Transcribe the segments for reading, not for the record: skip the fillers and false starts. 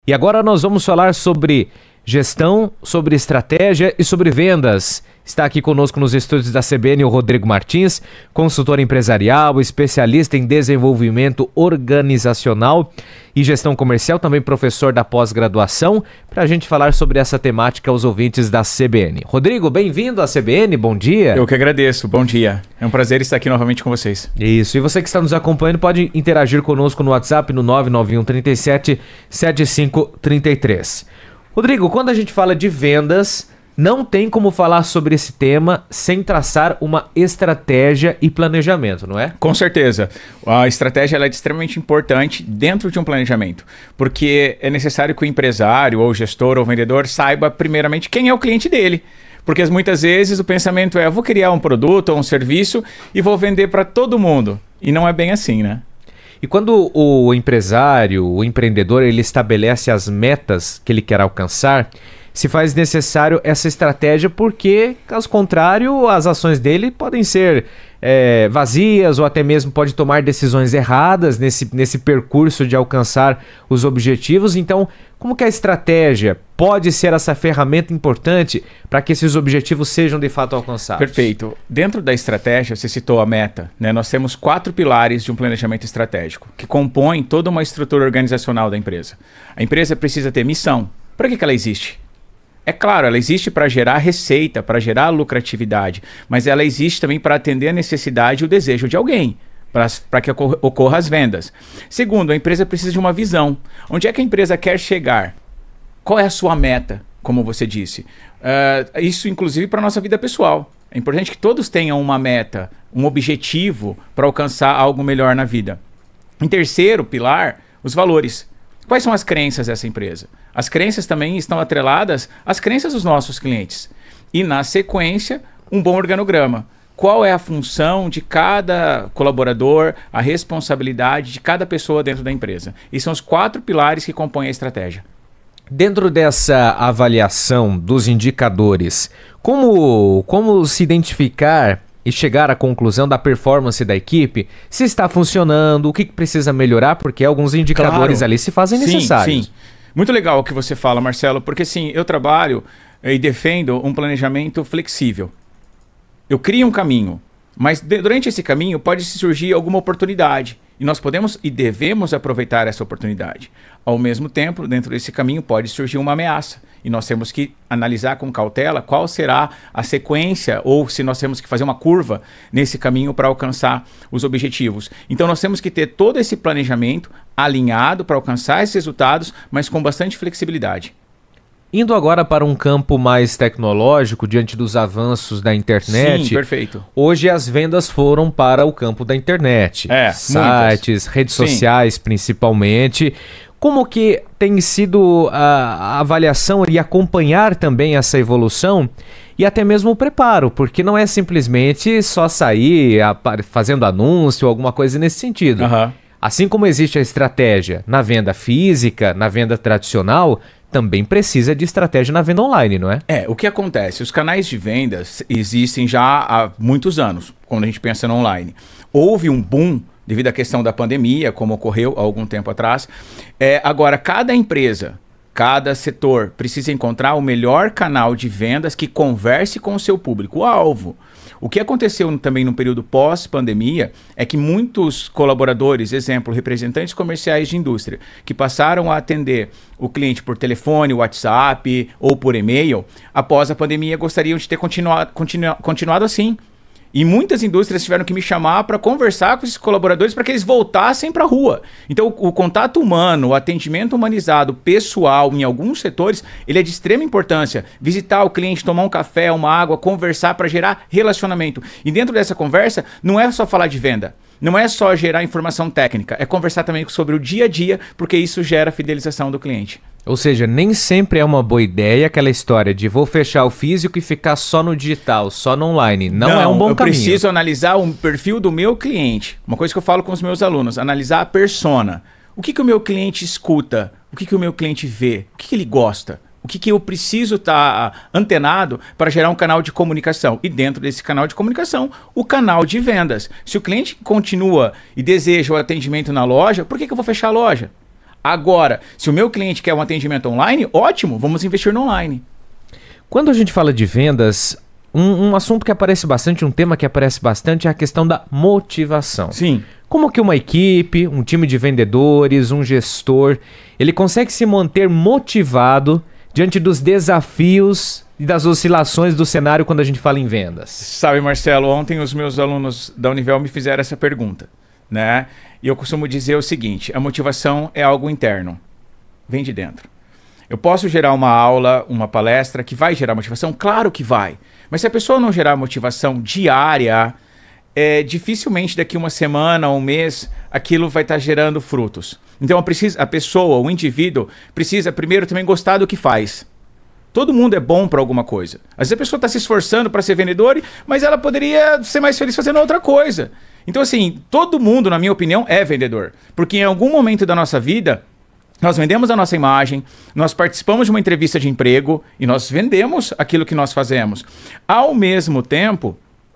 E agora nós vamos falar sobre gestão, sobre estratégia e sobre vendas. Está aqui conosco nos estúdios da CBN o Rodrigo Martins, consultor empresarial, especialista em desenvolvimento organizacional e gestão comercial, também professor da pós-graduação, para a gente falar sobre essa temática aos ouvintes da CBN. Rodrigo, bem-vindo à CBN, bom dia. Eu que agradeço, bom dia. É um prazer estar aqui novamente com vocês. Isso, e você que está nos acompanhando pode interagir conosco no WhatsApp no 991 37 7533. Rodrigo, quando a gente fala de vendas, não tem como falar sobre esse tema sem traçar uma estratégia e planejamento, não é? Com certeza. A estratégia ela é extremamente importante dentro de um planejamento, porque é necessário que o empresário, ou o gestor, ou o vendedor saiba primeiramente quem é o cliente dele. Porque muitas vezes o pensamento é, eu vou criar um produto ou um serviço e vou vender para todo mundo. E não é bem assim, né? E quando o empresário, o empreendedor, ele estabelece as metas que ele quer alcançar, se faz necessário essa estratégia porque, caso contrário, as ações dele podem ser vazias ou até mesmo pode tomar decisões erradas nesse percurso de alcançar os objetivos. Então, como que a estratégia pode ser essa ferramenta importante para que esses objetivos sejam de fato alcançados? Perfeito. Dentro da estratégia, você citou a meta, né? Nós temos 4 pilares de um planejamento estratégico que compõem toda uma estrutura organizacional da empresa. A empresa precisa ter missão. Para que ela existe? É claro, ela existe para gerar receita, para gerar lucratividade, mas ela existe também para atender a necessidade e o desejo de alguém, para que ocorra as vendas. Segundo, a empresa precisa de uma visão. Onde é que a empresa quer chegar? Qual é a sua meta, como você disse? Isso, inclusive, para a nossa vida pessoal. É importante que todos tenham uma meta, um objetivo para alcançar algo melhor na vida. Em terceiro pilar, os valores. Quais são as crenças dessa empresa? As crenças também estão atreladas às crenças dos nossos clientes. E, na sequência, um bom organograma. Qual é a função de cada colaborador, a responsabilidade de cada pessoa dentro da empresa? E são os 4 pilares que compõem a estratégia. Dentro dessa avaliação dos indicadores, como se identificar e chegar à conclusão da performance da equipe, se está funcionando, o que precisa melhorar, porque alguns indicadores ali se fazem necessários. Sim. Muito legal o que você fala, Marcelo, porque sim, eu trabalho e defendo um planejamento flexível. Eu crio um caminho, mas durante esse caminho pode surgir alguma oportunidade e nós podemos e devemos aproveitar essa oportunidade. Ao mesmo tempo, dentro desse caminho pode surgir uma ameaça e nós temos que analisar com cautela qual será a sequência ou se nós temos que fazer uma curva nesse caminho para alcançar os objetivos. Então nós temos que ter todo esse planejamento alinhado para alcançar esses resultados, mas com bastante flexibilidade. Indo agora para um campo mais tecnológico, diante dos avanços da internet. Sim, perfeito. Hoje as vendas foram para o campo da internet. Sites, redes sociais principalmente. Como que tem sido a avaliação e acompanhar também essa evolução e até mesmo o preparo? Porque não é simplesmente só sair fazendo anúncio ou alguma coisa nesse sentido. Assim como existe a estratégia na venda física, na venda tradicional, também precisa de estratégia na venda online, não é? O que acontece? Os canais de vendas existem já há muitos anos, quando a gente pensa no online. Houve um boom devido à questão da pandemia, como ocorreu há algum tempo atrás. Agora, cada empresa, cada setor precisa encontrar o melhor canal de vendas que converse com o seu público-alvo. O que aconteceu também no período pós-pandemia é que muitos colaboradores, exemplo, representantes comerciais de indústria, que passaram a atender o cliente por telefone, WhatsApp ou por e-mail, após a pandemia gostariam de ter continuado assim. E muitas indústrias tiveram que me chamar para conversar com esses colaboradores para que eles voltassem para a rua. Então, o contato humano, o atendimento humanizado, pessoal, em alguns setores, ele é de extrema importância. Visitar o cliente, tomar um café, uma água, conversar para gerar relacionamento. E dentro dessa conversa, não é só falar de venda. Não é só gerar informação técnica. É conversar também sobre o dia a dia, porque isso gera fidelização do cliente. Ou seja, nem sempre é uma boa ideia aquela história de vou fechar o físico e ficar só no digital, só no online. Não é um bom caminho. Eu preciso analisar o perfil do meu cliente. Uma coisa que eu falo com os meus alunos, analisar a persona. O que o meu cliente escuta? O que o meu cliente vê? O que ele gosta? O que eu preciso estar antenado para gerar um canal de comunicação? E dentro desse canal de comunicação, o canal de vendas. Se o cliente continua e deseja o atendimento na loja, por que eu vou fechar a loja? Agora, se o meu cliente quer um atendimento online, ótimo, vamos investir no online. Quando a gente fala de vendas, um assunto que aparece bastante, um tema que aparece bastante é a questão da motivação. Sim. Como que uma equipe, um time de vendedores, um gestor, ele consegue se manter motivado diante dos desafios e das oscilações do cenário quando a gente fala em vendas? Sabe, Marcelo, ontem os meus alunos da Univel me fizeram essa pergunta, né? E eu costumo dizer o seguinte, a motivação é algo interno, vem de dentro. Eu posso gerar uma aula, uma palestra que vai gerar motivação? Claro que vai. Mas se a pessoa não gerar motivação diária, dificilmente daqui uma semana ou um mês, aquilo vai estar gerando frutos. Então a pessoa, o indivíduo, precisa primeiro também gostar do que faz. Todo mundo é bom para alguma coisa. Às vezes a pessoa está se esforçando para ser vendedor, mas ela poderia ser mais feliz fazendo outra coisa. Então assim, todo mundo, na minha opinião, é vendedor. Porque em algum momento da nossa vida, nós vendemos a nossa imagem, nós participamos de uma entrevista de emprego e nós vendemos aquilo que nós fazemos. Ao mesmo tempo,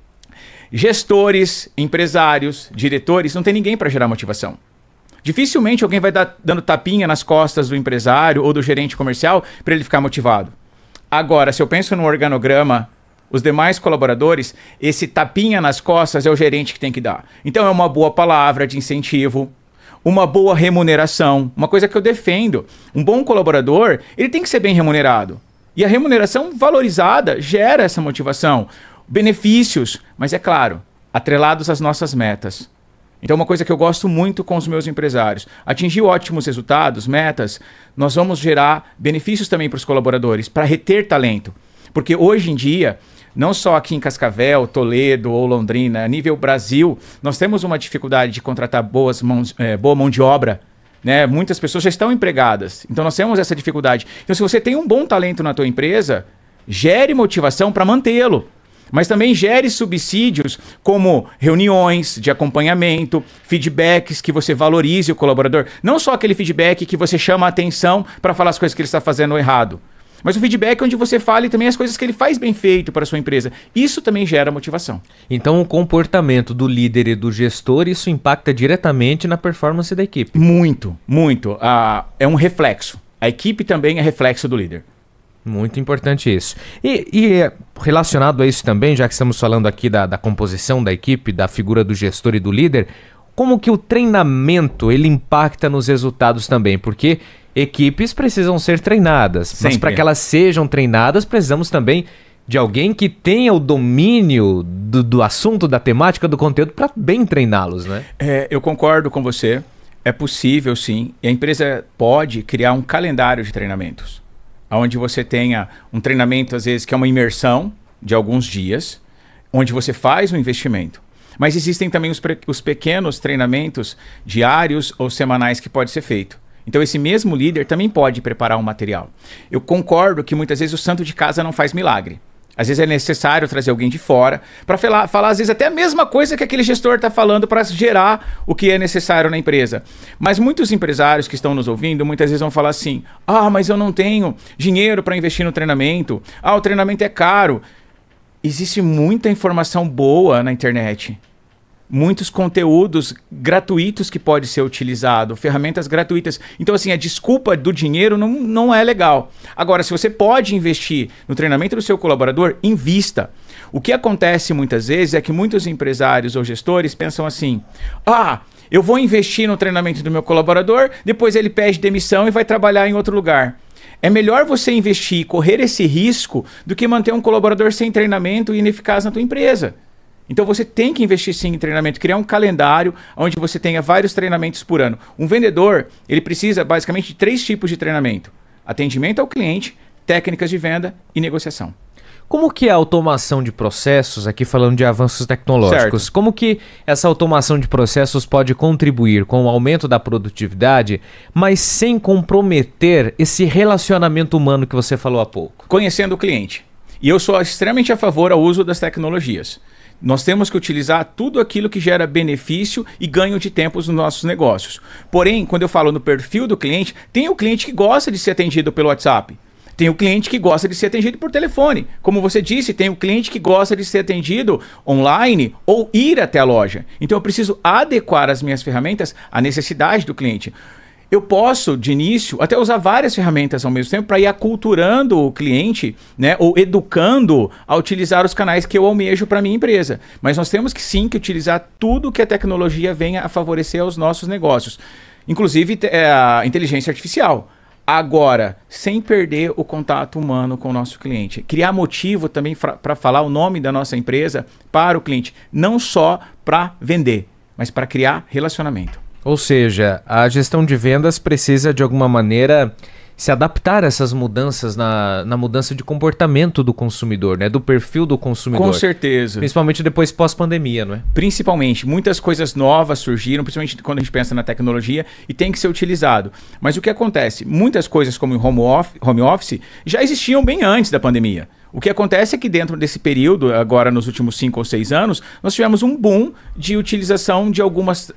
gestores, empresários, diretores, não tem ninguém para gerar motivação. Dificilmente alguém vai dando tapinha nas costas do empresário ou do gerente comercial para ele ficar motivado. Agora, se eu penso no organograma, os demais colaboradores, esse tapinha nas costas é o gerente que tem que dar. Então é uma boa palavra de incentivo, uma boa remuneração, uma coisa que eu defendo. Um bom colaborador, ele tem que ser bem remunerado. E a remuneração valorizada gera essa motivação. Benefícios, mas é claro, atrelados às nossas metas. Então uma coisa que eu gosto muito com os meus empresários, atingir ótimos resultados, metas, nós vamos gerar benefícios também para os colaboradores, para reter talento. Porque hoje em dia, não só aqui em Cascavel, Toledo ou Londrina, a nível Brasil, nós temos uma dificuldade de contratar boa mão de obra. Né? Muitas pessoas já estão empregadas, então nós temos essa dificuldade. Então se você tem um bom talento na tua empresa, gere motivação para mantê-lo. Mas também gere subsídios como reuniões de acompanhamento, feedbacks que você valorize o colaborador. Não só aquele feedback que você chama a atenção para falar as coisas que ele está fazendo errado. Mas o feedback onde você fale também as coisas que ele faz bem feito para a sua empresa. Isso também gera motivação. Então o comportamento do líder e do gestor, isso impacta diretamente na performance da equipe? Muito, muito. É um reflexo. A equipe também é reflexo do líder. Muito importante isso. E relacionado a isso também, já que estamos falando aqui da composição da equipe, da figura do gestor e do líder, como que o treinamento ele impacta nos resultados também? Porque equipes precisam ser treinadas, sempre. Mas para que elas sejam treinadas, precisamos também de alguém que tenha o domínio do assunto, da temática, do conteúdo, para bem treiná-los, né? Eu concordo com você. É possível, sim. E a empresa pode criar um calendário de treinamentos, onde você tenha um treinamento, às vezes, que é uma imersão de alguns dias, onde você faz um investimento. Mas existem também os pequenos treinamentos diários ou semanais que pode ser feito. Então esse mesmo líder também pode preparar um material. Eu concordo que muitas vezes o santo de casa não faz milagre. Às vezes é necessário trazer alguém de fora para falar, às vezes, até a mesma coisa que aquele gestor está falando para gerar o que é necessário na empresa. Mas muitos empresários que estão nos ouvindo, muitas vezes vão falar assim, mas eu não tenho dinheiro para investir no treinamento. O treinamento é caro. Existe muita informação boa na internet. Muitos conteúdos gratuitos que pode ser utilizado, ferramentas gratuitas. Então, assim, a desculpa do dinheiro não é legal. Agora, se você pode investir no treinamento do seu colaborador, invista. O que acontece muitas vezes é que muitos empresários ou gestores pensam assim, eu vou investir no treinamento do meu colaborador, depois ele pede demissão e vai trabalhar em outro lugar. É melhor você investir e correr esse risco do que manter um colaborador sem treinamento e ineficaz na tua empresa. Então você tem que investir sim em treinamento, criar um calendário onde você tenha vários treinamentos por ano. Um vendedor, ele precisa basicamente de 3 tipos de treinamento: atendimento ao cliente, técnicas de venda e negociação. Como que é a automação de processos, aqui falando de avanços tecnológicos, certo, como que essa automação de processos pode contribuir com o aumento da produtividade, mas sem comprometer esse relacionamento humano que você falou há pouco? Conhecendo o cliente. E eu sou extremamente a favor ao uso das tecnologias. Nós temos que utilizar tudo aquilo que gera benefício e ganho de tempo nos nossos negócios. Porém, quando eu falo no perfil do cliente, tem o cliente que gosta de ser atendido pelo WhatsApp. Tem o cliente que gosta de ser atendido por telefone. Como você disse, tem o cliente que gosta de ser atendido online ou ir até a loja. Então eu preciso adequar as minhas ferramentas à necessidade do cliente. eu posso, de início, até usar várias ferramentas ao mesmo tempo para ir aculturando o cliente, né, ou educando a utilizar os canais que eu almejo para a minha empresa. Mas nós temos que sim que utilizar tudo que a tecnologia venha a favorecer aos nossos negócios, inclusive a inteligência artificial. Agora, sem perder o contato humano com o nosso cliente. Criar motivo também para falar o nome da nossa empresa para o cliente, não só para vender, mas para criar relacionamento. Ou seja, a gestão de vendas precisa, de alguma maneira, se adaptar a essas mudanças na mudança de comportamento do consumidor, né? Do perfil do consumidor. Com certeza. Principalmente depois pós-pandemia, não é? Principalmente. Muitas coisas novas surgiram, principalmente quando a gente pensa na tecnologia, e tem que ser utilizado. Mas o que acontece? Muitas coisas como o home office já existiam bem antes da pandemia. O que acontece é que dentro desse período, agora nos últimos 5 ou 6 anos, nós tivemos um boom de utilização de alguns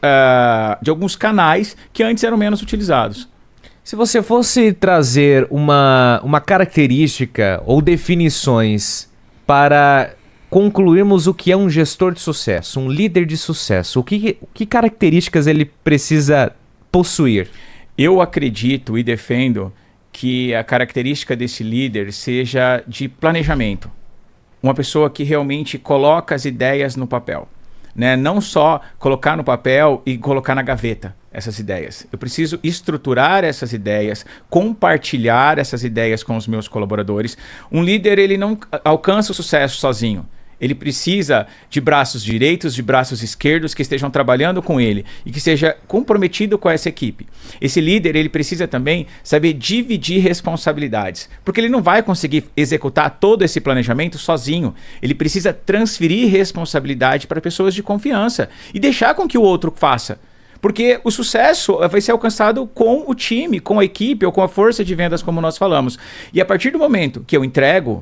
canais que antes eram menos utilizados. Se você fosse trazer uma característica ou definições para concluirmos o que é um gestor de sucesso, um líder de sucesso, que características ele precisa possuir? Eu acredito e defendo que a característica desse líder seja de planejamento. Uma pessoa que realmente coloca as ideias no papel, né? Não só colocar no papel e colocar na gaveta essas ideias. Eu preciso estruturar essas ideias, compartilhar essas ideias com os meus colaboradores. Um líder, ele não alcança o sucesso sozinho. Ele precisa de braços direitos, de braços esquerdos que estejam trabalhando com ele e que seja comprometido com essa equipe. Esse líder, ele precisa também saber dividir responsabilidades, porque ele não vai conseguir executar todo esse planejamento sozinho. Ele precisa transferir responsabilidade para pessoas de confiança e deixar com que o outro faça. Porque o sucesso vai ser alcançado com o time, com a equipe ou com a força de vendas, como nós falamos. E a partir do momento que eu entrego.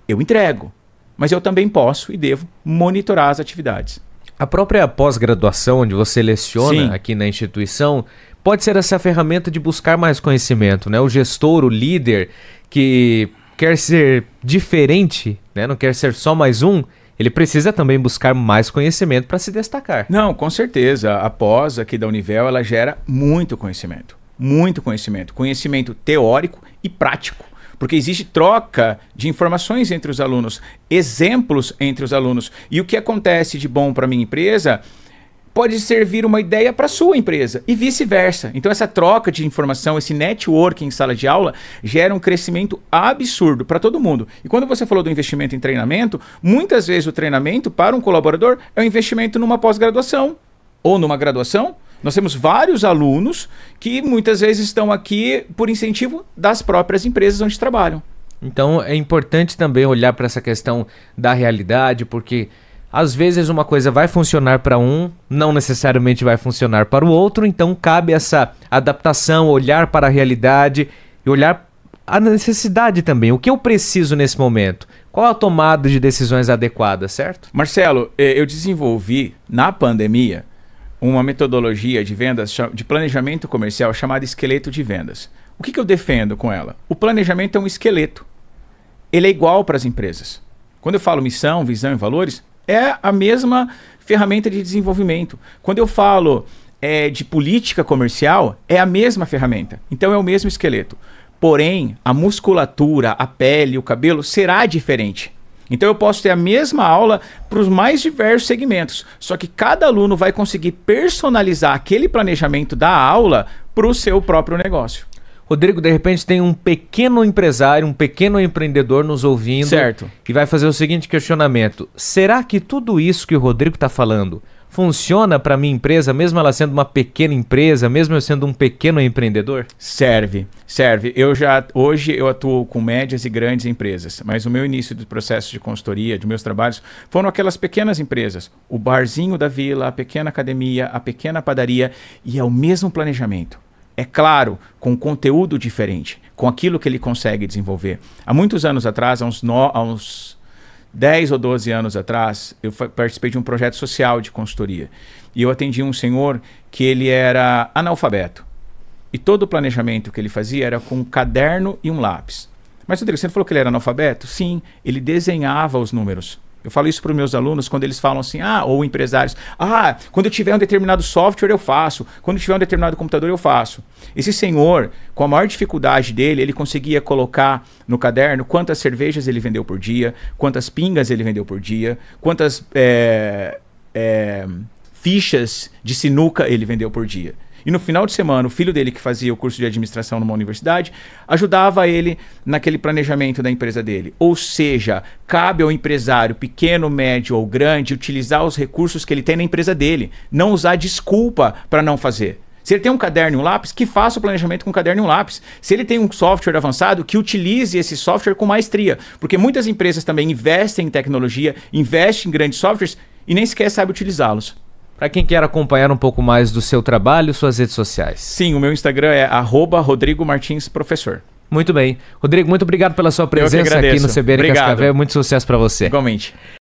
Mas eu também posso e devo monitorar as atividades. A própria pós-graduação, onde você leciona aqui na instituição, pode ser essa ferramenta de buscar mais conhecimento, né? O gestor, o líder, que quer ser diferente, né? Não quer ser só mais um, ele precisa também buscar mais conhecimento para se destacar. Não, com certeza. A pós aqui da Univel, ela gera muito conhecimento. Muito conhecimento. Conhecimento teórico e prático. Porque existe troca de informações entre os alunos, exemplos entre os alunos. E o que acontece de bom para a minha empresa pode servir uma ideia para a sua empresa e vice-versa. Então essa troca de informação, esse networking em sala de aula gera um crescimento absurdo para todo mundo. E quando você falou do investimento em treinamento, muitas vezes o treinamento para um colaborador é um investimento numa pós-graduação ou numa graduação. Nós temos vários alunos que muitas vezes estão aqui por incentivo das próprias empresas onde trabalham. Então é importante também olhar para essa questão da realidade, porque às vezes uma coisa vai funcionar para um, não necessariamente vai funcionar para o outro, então cabe essa adaptação, olhar para a realidade e olhar a necessidade também. O que eu preciso nesse momento? Qual a tomada de decisões adequada, certo? Marcelo, eu desenvolvi na pandemia uma metodologia de vendas, de planejamento comercial chamada esqueleto de vendas. O que eu defendo com ela? O planejamento é um esqueleto. Ele é igual para as empresas. Quando eu falo missão, visão e valores, é a mesma ferramenta de desenvolvimento. Quando eu falo de política comercial, é a mesma ferramenta. Então é o mesmo esqueleto. Porém, a musculatura, a pele, o cabelo será diferente. Então eu posso ter a mesma aula para os mais diversos segmentos, só que cada aluno vai conseguir personalizar aquele planejamento da aula para o seu próprio negócio. Rodrigo, de repente tem um pequeno empresário, um pequeno empreendedor nos ouvindo, certo, e vai fazer o seguinte questionamento: será que tudo isso que o Rodrigo está falando funciona para a minha empresa, mesmo ela sendo uma pequena empresa, mesmo eu sendo um pequeno empreendedor? Serve. Hoje eu atuo com médias e grandes empresas, mas o meu início do processo de consultoria, de meus trabalhos, foram aquelas pequenas empresas. O barzinho da vila, a pequena academia, a pequena padaria, e é o mesmo planejamento. É claro, com conteúdo diferente, com aquilo que ele consegue desenvolver. Há muitos anos atrás, há uns 10 ou 12 anos atrás, eu participei de um projeto social de consultoria. E eu atendi um senhor que ele era analfabeto. E todo o planejamento que ele fazia era com um caderno e um lápis. Mas, Rodrigo, você falou que ele era analfabeto? Sim, ele desenhava os números. Eu falo isso para os meus alunos quando eles falam assim, ou empresários, quando eu tiver um determinado software eu faço, quando eu tiver um determinado computador eu faço. Esse senhor, com a maior dificuldade dele, ele conseguia colocar no caderno quantas cervejas ele vendeu por dia, quantas pingas ele vendeu por dia, quantas fichas de sinuca ele vendeu por dia. E no final de semana, o filho dele, que fazia o curso de administração numa universidade, ajudava ele naquele planejamento da empresa dele. Ou seja, cabe ao empresário, pequeno, médio ou grande, utilizar os recursos que ele tem na empresa dele. Não usar desculpa para não fazer. Se ele tem um caderno e um lápis, que faça o planejamento com um caderno e um lápis. Se ele tem um software avançado, que utilize esse software com maestria. Porque muitas empresas também investem em tecnologia, investem em grandes softwares e nem sequer sabem utilizá-los. Para quem quer acompanhar um pouco mais do seu trabalho, suas redes sociais. Sim, o meu Instagram é @RodrigoMartinsProfessor. Muito bem. Rodrigo, muito obrigado pela sua presença aqui no CBN Cascavel. Muito sucesso para você. Igualmente.